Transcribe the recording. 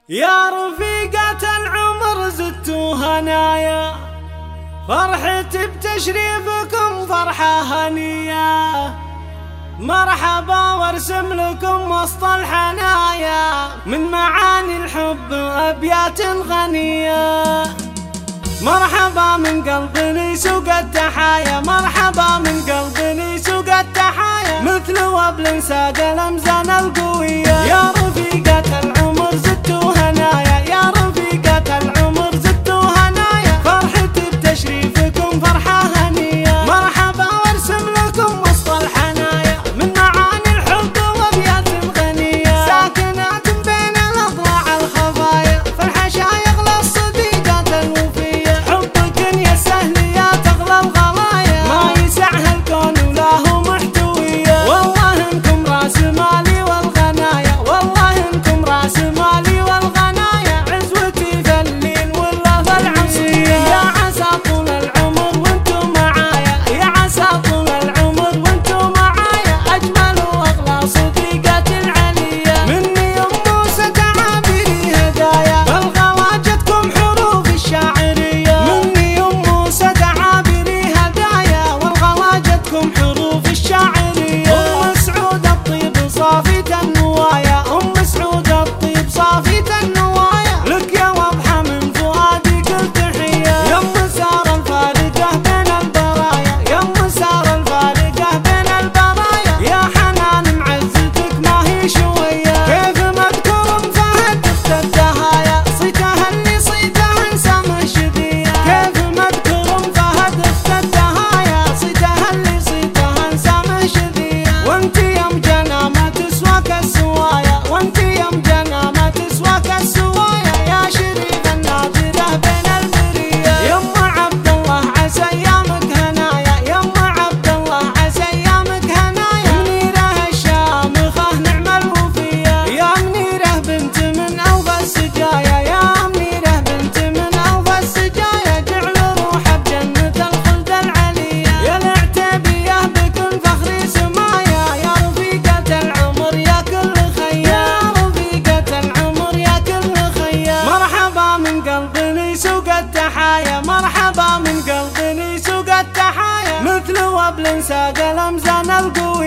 يا رفيقة العمر زدتوا هنايا، فرحتي بتشريفكم فرحة هنية. مرحبا وارسم لكم وسط الحنايا من معاني الحب أبيات غنية. مرحبا من قلبي سوق التحايا، مرحبا من قلبي سوق التحايا، مثل وبل ساد الأمزان القوية. يا رفيقة العمر زدتوا هنايا، يا رفيقة العمر زدتوا هنايا، فرحتي بتشريفكم فرحة هنية. مرحبا وارسم لكم وسط الحنايا من معاني الحب وابيات غنية. ساكنات بين الأضلاع الخفايا في الحشايق للصديقات الوفية. حبك يا سهل يا تغلى الغلايا، ما يسعها الكون وله محتوية. والله انكم راس مالي والغنايا، والله انكم راس مالي والغنايا، عزوتي في الليل ولا في العصية. يا عسى طول العمر وانتم معايا، يا عسى طول العمر وانتم معايا، اجمل واغلى صديقات العليا. مني ام موسى تعابيري هدايا، والغواجتكم حروف الشاعرية. مني ام موسى تعابيري هدايا، والغواجتكم حروف الشاعرية. ام سعود الطيب صافية النوايا، ام سعود الطيب صافية النوايا، لك يا واضحة من فؤادي كل تحية. يا مسار الفارقة بين البرايا، يا مسار الفارقة بين البرايا، يا حنان معزتك ما هي شوية. كيف مذكور فهد اخت الدهايا، صيتها اللي صيتها انسام الشذية. كيف مذكور فهد اخت الدهايا، صيتها اللي صيتها انسام الشذية. وانتي يا مجنى ما تسواك السوايا، وانتي يا مجنى ما تسواك السوايا، يا شريف النادرة بين البرية. يما عبد الله عسى ايامك هنايا، يما عبد الله عسى ايامك هنايا. منيرة الشامخة نعم الوفية، يا منيرة بنت من اوفى السجايا، يا منيرة بنت من اوفى السجايا، جعل روحها بجنة الخلد العلية. يا العتيبية بكل فخري سمايا، يا رفيقة العمر يا كل خيا، يا رفيقة العمر يا كل خيا. مرحبا من قلبي سوق التحايا، مرحبا من قلبي سوق التحايا، مثل وبل ساد الأمزان القوية.